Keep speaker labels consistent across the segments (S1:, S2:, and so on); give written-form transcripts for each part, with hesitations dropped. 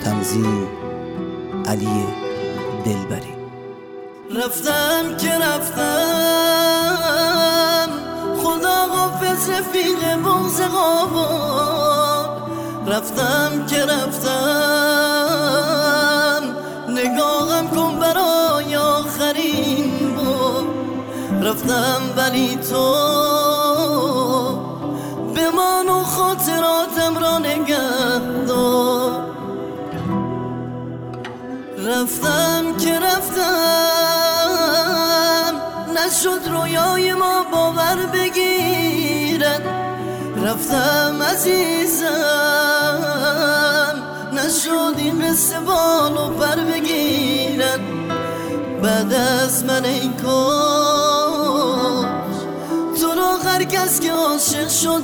S1: تنظیم علی دلبری.
S2: رفتم که رفتم، خدا حافظ رفیق بغض قابل. رفتم که رفتم، نگاهم کن برای آخرین بار. رفتم ولی تو بمان و خاطراتم را نگه دار. رفتم که رفتم، نشد رویای ما باور بگیرد. رفتم عزیزم، نشد این قصه بال و پر بگیرد. بعد از من ای کاش تو را هر کس که عاشق شد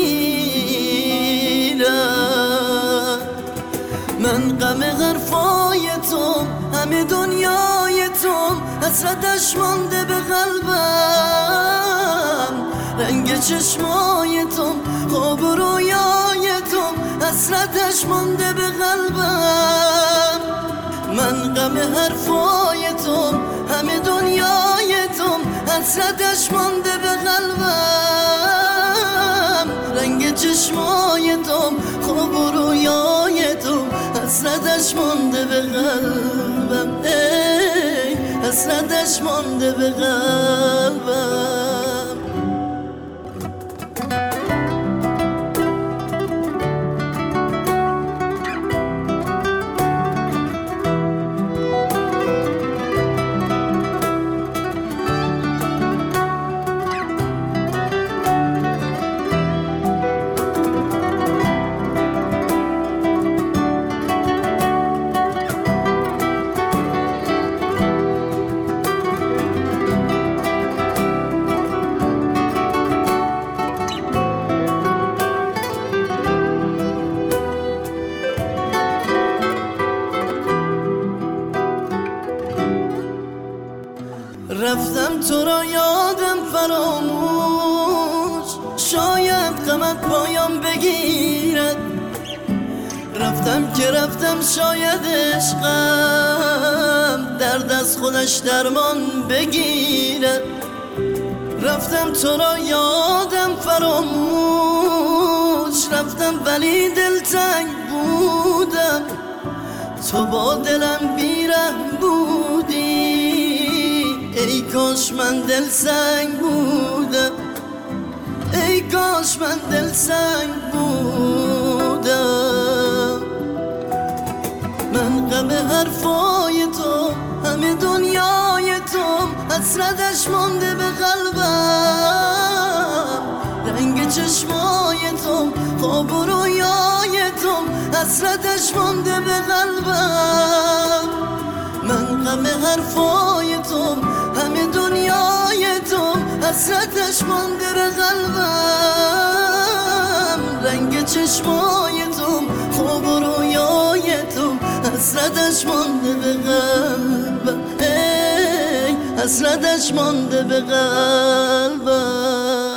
S2: بمیرد. من غم حرفای تو، همه دنیای تو، حسرتش مانده به قلبم. رنگ چشمای تو، خواب و رویای تو، حسرتش مانده به قلبم. من غم حرفای تو، همه دنیای تو، حسرتش مانده به قلبم. رنگ چشمای تو، خواب و رویای تو، حسرتش مانده به قلبم. ای حسرتش مانده به قلبم. رفتم تو را یادم فراموش، شاید غمت پایان بگیرد. رفتم که رفتم، شاید عشقم درد از خودش درمان بگیرد. رفتم تو را یادم فراموش، رفتم ولی دلتنگ بودم. تو با دلم بیرحم بودی، ای کاش من دل سنگ بودم. ای کاش من دل سنگ بودم. من غم حرفای تو، همه دنیای تو، حسرتش مانده به قلبم. رنگ چشمای تو، خواب و رویای تو، حسرتش مانده به قلبم. من غم حرفای تو، همه دنیای تو، حسرتش مانده به قلبم. رنگ چشمای تو، خواب و رویای تو، حسرتش مانده به قلبم. ای حسرتش مانده به قلبم.